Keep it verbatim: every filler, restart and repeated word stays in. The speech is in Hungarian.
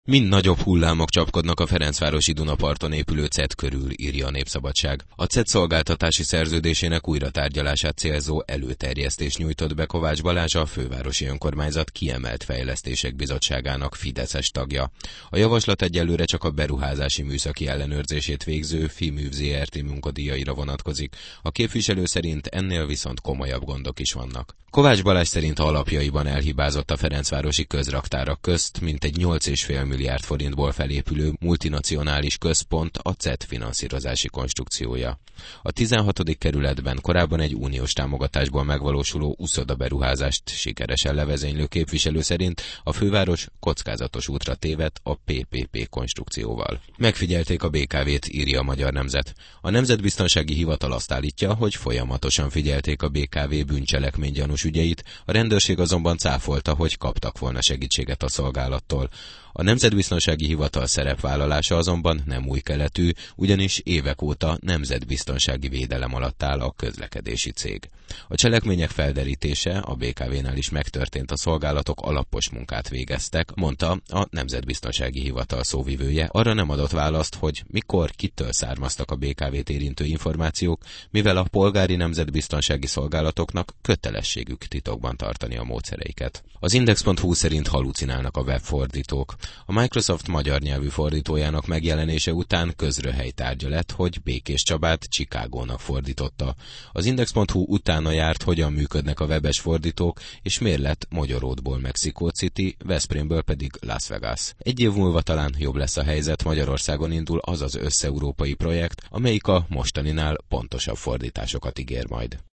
Mind nagyobb hullámok csapkodnak a ferencvárosi Dunaparton épülő cé e té körül, írja a Népszabadság. A cé e té szolgáltatási szerződésének újratárgyalását célzó előterjesztést nyújtott be Kovács Balázs, a fővárosi önkormányzat kiemelt fejlesztések bizottságának fideszes tagja. A javaslat egyelőre csak a beruházási műszaki ellenőrzését végző FIMÜV zé er té munkadíjaira vonatkozik. A képviselő szerint ennél viszont komolyabb gondok is vannak. Kovács Balázs szerint alapjaiban elhibázott a ferencvárosi közraktárak közt mintegy nyolc egész öt milliárd forintból felépülő multinacionális központ a cé e té finanszírozási konstrukciója. A tizenhatodik kerületben korábban egy uniós támogatásból megvalósuló uszoda beruházást sikeresen levezénylő képviselő szerint a főváros kockázatos útra tévedt a pé pé pé konstrukcióval. Megfigyelték a bé ká vét, írja a Magyar Nemzet. A Nemzetbiztonsági Hivatal azt állítja, hogy folyamatosan figyelték a bé ká vé bűncselekménygyanús ügyeit, a rendőrség azonban cáfolta, hogy kaptak volna segítséget a szolgálattól. A Nemzetbiztonsági Hivatal szerepvállalása azonban nem új keletű, ugyanis évek óta nemzetbiztonsági védelem alatt áll a közlekedési cég. A cselekmények felderítése a bé ká vénál is megtörtént, a szolgálatok alapos munkát végeztek, mondta a Nemzetbiztonsági Hivatal szóvivője. Arra nem adott választ, hogy mikor, kitől származtak a bé ká vét érintő információk, mivel a polgári nemzetbiztonsági szolgálatoknak kötelességük titokban tartani a módszereiket. Az index pont hu szerint halucinálnak a webfordítók. A Microsoft magyar nyelvű fordítójának megjelenése után közröhely tárgya lett, hogy Békés Csabát Chicagónak fordította. Az index pont hu utána járt, hogyan működnek a webes fordítók, és miért lett Magyaródból Mexico City, Veszprémből pedig Las Vegas. Egy év múlva talán jobb lesz a helyzet, Magyarországon indul az az összeurópai projekt, amelyik a mostaninál pontosabb fordításokat ígér majd.